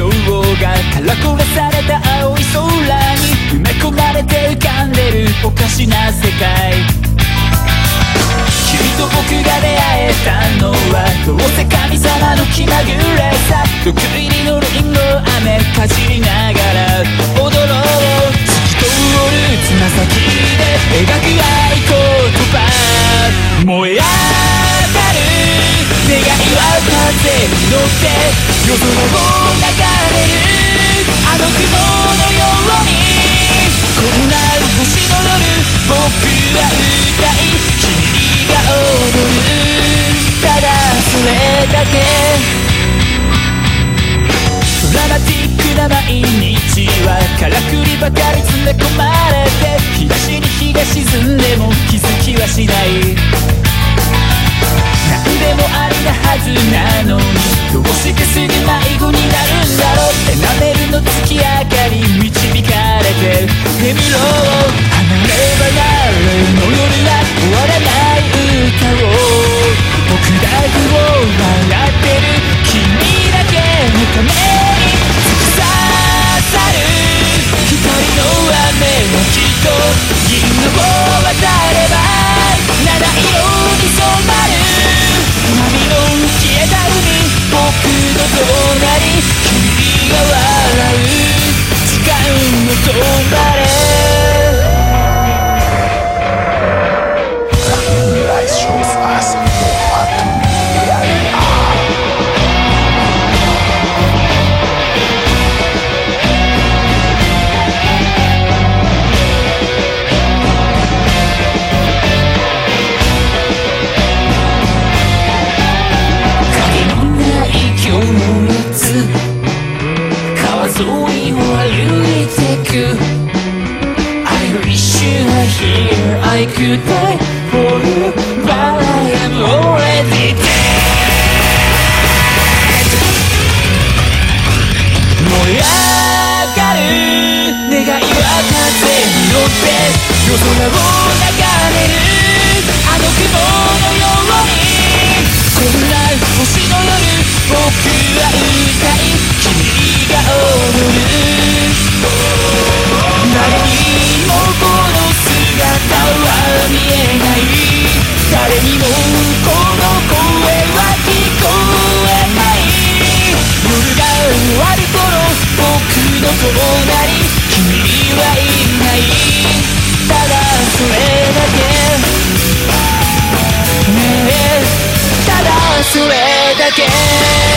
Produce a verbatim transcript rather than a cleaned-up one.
がからこがされた青い空に埋め込まれて浮かんでるおかしな世界。君と僕が出会えたのはどうせ神様の気まぐれさ。毒入りのリンゴ飴かじりながら踊ろう。透き通るつま先で描く合言葉。燃え上がる願いは風に乗って夜空を流れるあの雲のように。こんな星の夜僕は歌い君が踊る。ただそれだけ。ドラマティックな毎日はからくりばかり詰め込まれて東に日が沈んでも気づきはしない。何でもありなはずなのにどうしてすぐ迷子になるんだろう。エナメルの月明かり導かれて眠ろう。離れ離れの夜は終わらない歌を僕だけを笑ってる君だけのために突き刺さる光の雨はきっと銀河を渡れば七色に染まる。波の消えた海僕の隣君が笑う時間を止まれ。I wish you were here, I could die for you, but I am already dead. 燃え上がる願いは風に乗って夜空を流れるあの雲のように。こんな星の夜僕は歌い君が踊る。誰にもこの姿は見えない。誰にもこの声は聞こえない。夜が終わる頃僕の隣君はいない。ただそれだけねえただそれだけ。